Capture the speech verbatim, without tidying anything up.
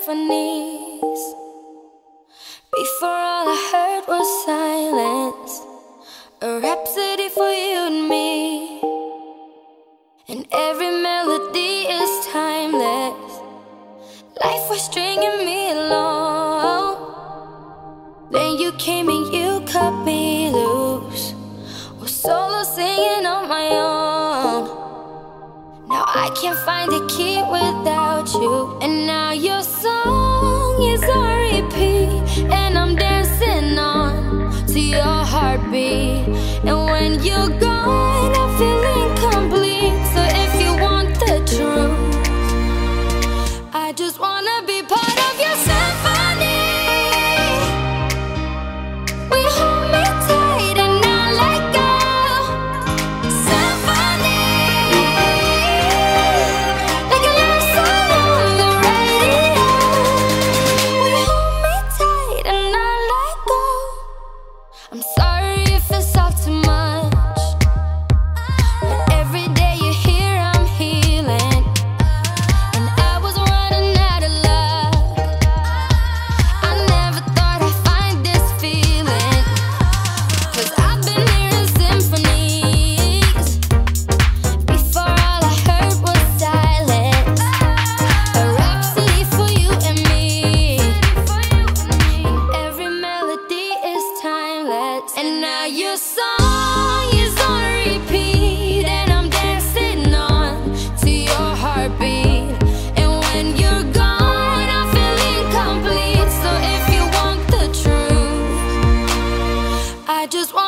symphonies. Before all I heard was silence, a rhapsody for you and me. And every melody is timeless. Life was stringing me along. Then you came and you cut me loose. Was solo singing on my own. Now I can't find a key without you. And now your song is on repeat, and I'm dancing on to your heartbeat. And when you're gone, I feel incomplete. So if you want the truth, I just wanna be part of your symphony. We hold me tight and not let go. Symphony, like a love song on the radio. We hold me tight and not let go. I'm sorry if it's all too much, but every day you're here I'm healing. And I was running out of luck. I never thought I'd find this feeling, 'cause I've been hearing symphonies. Before all I heard was silence, a rhapsody for you and me. And every melody is timeless. And now your song is on repeat, and I'm dancing on to your heartbeat. And when you're gone, I feel incomplete. So if you want the truth, I just want